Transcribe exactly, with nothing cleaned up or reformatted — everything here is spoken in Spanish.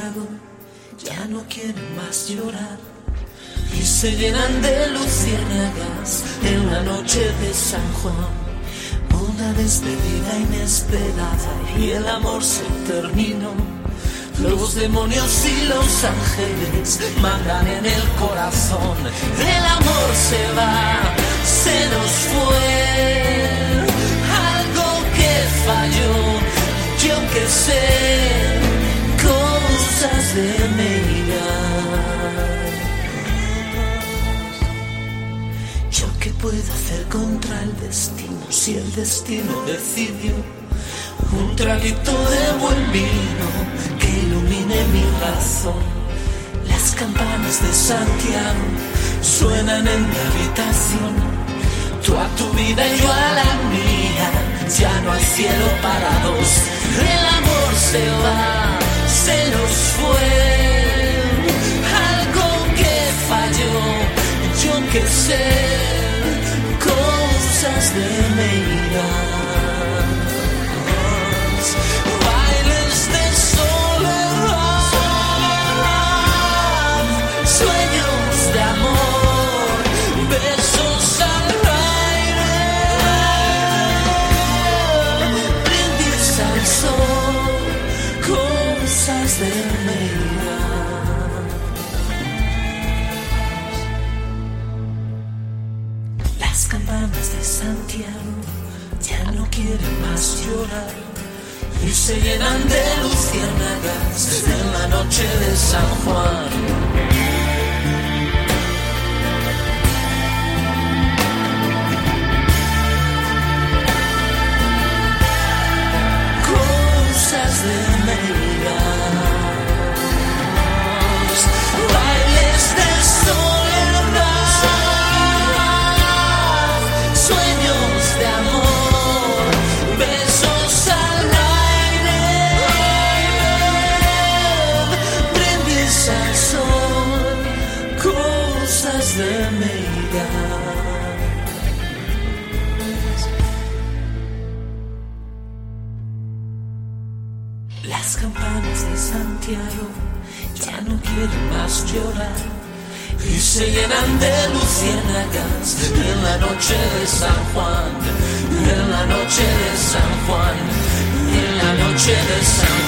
Santiago ya no quieren más llorar y se llenan de luciérnagas en la noche de San Juan. Una despedida inesperada y el amor se terminó. Los demonios y los ángeles mandan en el corazón. El amor se va, se nos fue. Algo que falló, yo que sé, cosas de Meirás. ¿Yo qué puedo hacer contra el destino si el destino decidió un traguito de buen vino que ilumine mi razón? Las campanas de Santiago suenan en mi habitación. Tú a tu vida y yo a la mía, ya no hay cielo para dos. El amor se va, se nos fue. Algo que falló, yo que sé, cosas de Meirás. De Meirás. Las campanas de Santiago ya no quieren más llorar y se llenan de luciérnagas en la noche de San Juan. De Meirás, bailes de soledad, sueños de amor, besos al aire, brindis al sol, cosas de Meirás. Las campanas de Santiago ya no quieren más llorar y se llenan de luciérnagas en la noche de San Juan, en la noche de San Juan, en la noche de San Juan.